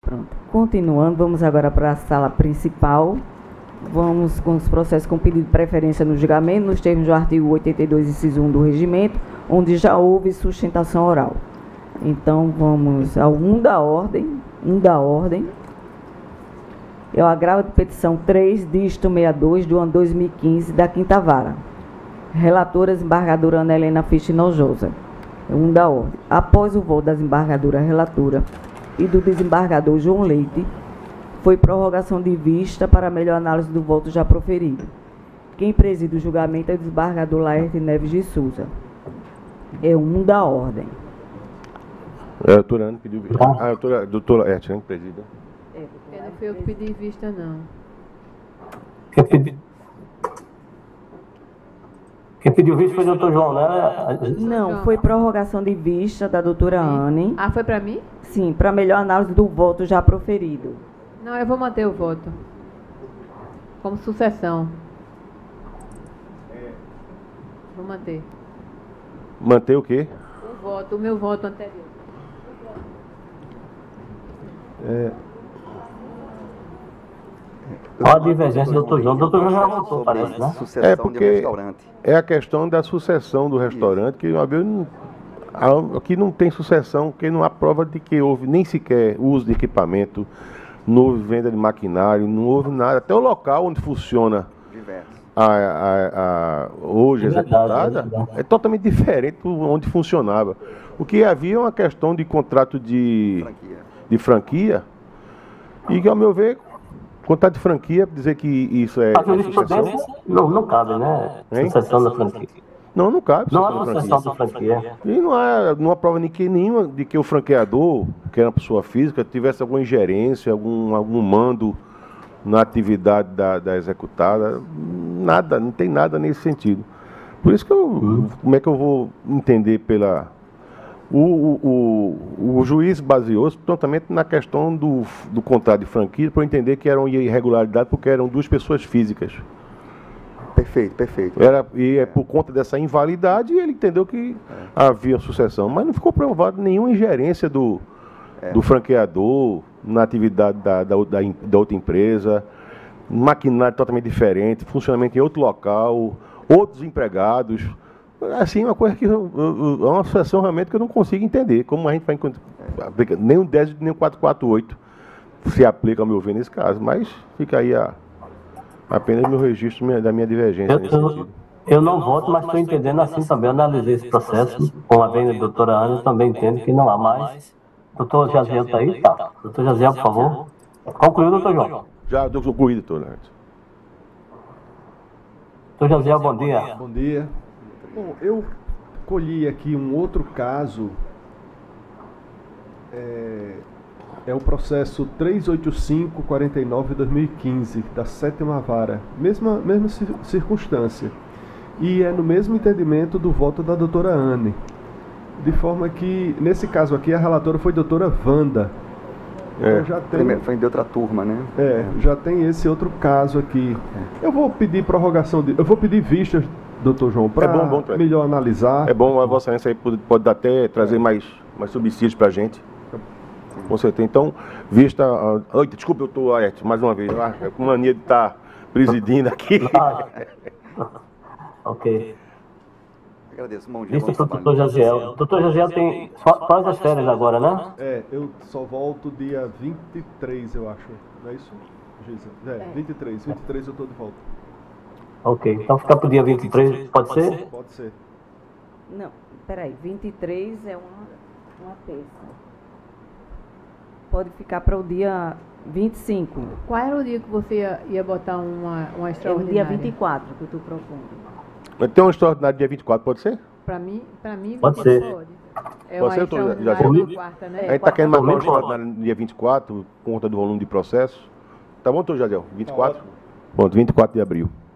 Pronto. Continuando, vamos agora para a sala principal. Vamos com os processos com pedido de preferência no julgamento, nos termos do artigo 82, inciso 1 do regimento, onde já houve sustentação oral. Então, vamos ao 1 da ordem. É o agravo de petição 3-62 do ano 2015 da Quinta Vara. Relatora, desembargadora Ana Helena Fisch Nojosa. É 1 da ordem. Após o voto da desembargadora relatora e do desembargador João Leite, foi prorrogação de vista para melhor análise do voto já proferido. Quem preside o julgamento é o desembargador Laerte Neves de Souza. É 1 da ordem. A doutora Ana pediu vista. A doutora Laerte, né, presida. Não foi eu que pedi vista, não. Quem pediu vista foi o doutor João, né? Não, foi prorrogação de vista da doutora Anne. Ah, foi para mim? Sim, para melhor análise do voto já proferido. Não, eu vou manter o voto. Como sucessão. Vou manter. Manter o quê? O meu voto anterior. Olha a divergência do doutor João. O doutor João já votou, parece, né? É porque é a questão da sucessão do restaurante, que uma vez aqui não tem sucessão, porque não há prova de que houve nem sequer uso de equipamento, não houve venda de maquinário, não houve nada. Até o local onde funciona hoje executada é totalmente diferente de onde funcionava. O que havia é uma questão de contrato de franquia, e que, ao meu ver, contrato de franquia, dizer que isso é sucessão? Não cabe, né? Sucessão da franquia. Não cabe. Não há sucessão da franquia. E não há prova nenhuma de que o franqueador, que era uma pessoa física, tivesse alguma ingerência, algum mando na atividade da executada. Nada, não tem nada nesse sentido. Por isso que como é que eu vou entender pela... O juiz baseou-se totalmente na questão do contrato de franquia, para eu entender que era uma irregularidade, porque eram duas pessoas físicas. Perfeito. E por conta dessa invalidade, ele entendeu que havia sucessão. Mas não ficou provado nenhuma ingerência do franqueador na atividade da outra empresa, maquinário totalmente diferente, funcionamento em outro local, outros empregados. Assim, uma coisa que é uma sucessão realmente que eu não consigo entender. Como a gente vai aplicar, nem o 10 nem o 448 se aplica, ao meu ver, nesse caso. Mas fica aí apenas meu registro da minha divergência nesse sentido. Eu não voto, mas estou entendendo assim também. Eu analisei esse processo, com a venda da doutora Ana, também entendo que não há mais. Doutor Jaziel está aí? Tá. Doutor Jaziel, por favor. Concluiu, doutor João? Já concluí, doutor. Doutor Jaziel, bom dia. Bom dia. Bom, eu colhi aqui um outro caso, é o processo 385/49/2015, da 7ª Vara, mesma circunstância, e é no mesmo entendimento do voto da doutora Anne, de forma que, nesse caso aqui, a relatora foi a doutora Wanda. Foi de outra turma, né? Já tem esse outro caso aqui. Eu vou pedir prorrogação, eu vou pedir vistas, doutor João, para melhor analisar. É bom, a Vossa Excelência aí pode até trazer mais subsídios para a gente. Com certeza. Então, vista... desculpe, doutor Aerte, mais uma vez. Com mania de estar presidindo aqui. Ok. Agradeço. Bom dia. Vista para o doutor Jaziel. Doutor Jaziel tem quase as férias agora, né? Eu só volto dia 23, eu acho. Não é isso, Gisa? 23 eu estou de volta. Ok, então ficar para o dia 23, pode ser? Pode ser. Não, peraí, 23 é uma terça. Pode ficar para o dia 25. Qual era o dia que você ia botar uma extraordinária? É o dia 24 que eu estou propondo. Tem uma extraordinária dia 24, pode ser? Para mim pode ser. Pode. É Pode uma ser, extraordinária na quarta, né? A gente está querendo marcar uma extraordinária no dia 24, por conta do volume de processo. Tá bom, doutor Jadiel? 24? Tá ótimo. Pronto, 24 de abril.